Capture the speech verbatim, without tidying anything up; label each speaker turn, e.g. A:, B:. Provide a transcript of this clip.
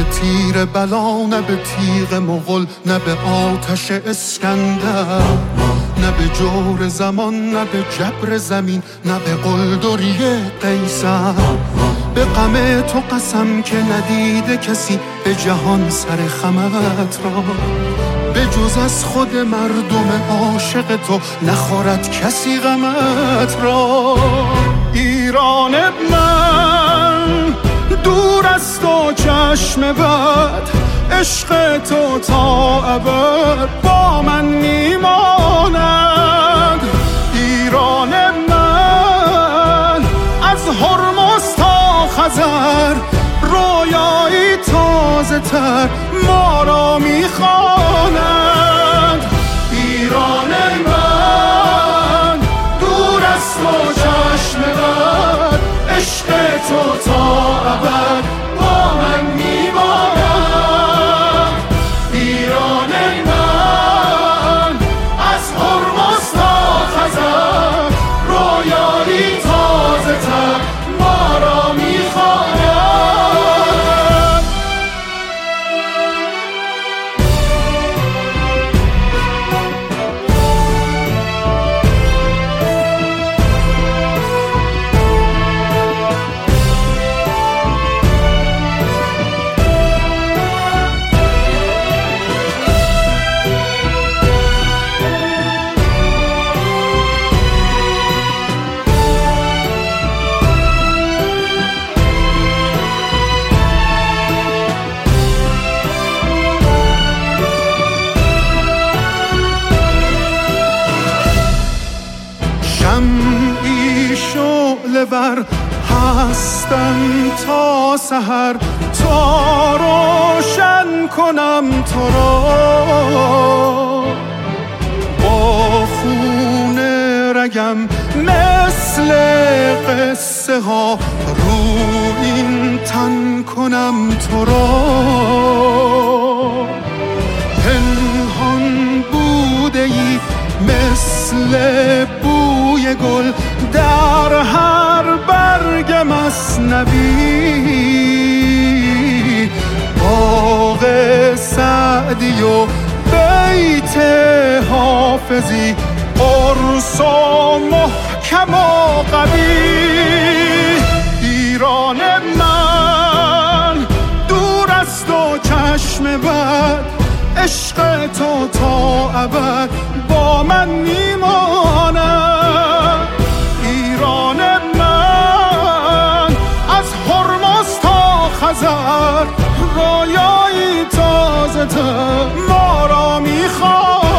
A: به تیر بلا، نه به تیغ مغل، نه به آتش اسکندر، نه به جور زمان، نه به جبر زمین، نه به قلدری قیصر. به غم تو قسم که ندیده کسی به جهان سر خمت را، به جز از خود مردم عاشق تو نخورد کسی غمت را. ایران من دور از تو چشم بد، عشق تو تا ابد با من میماند. ایران من از هرمز تا خزر، رویایی تازه تر ما را میخواند. ایران من دور از تو چشم بد، عشق تو تا ابد با من میماند. ایران من از هرمز تا خزر، رویایی تازه تر ما را میخواند. شمعی شعله ور هستم تا سحر، تا روشن کنم تو را. با خون رگم مثل قصه ها رو این تن کنم تو را. پنهان بوده ای مثل بوی گل در هر برگ مثنوی. باغ سعدی و بیت حافظی، قرص و محکم و قوی. ایران من دور از تو چشم بد، عشق تو تا ابد با من میماند. ایران من از هرمز تا خزر، رویایی تازه تر ما را میخواند.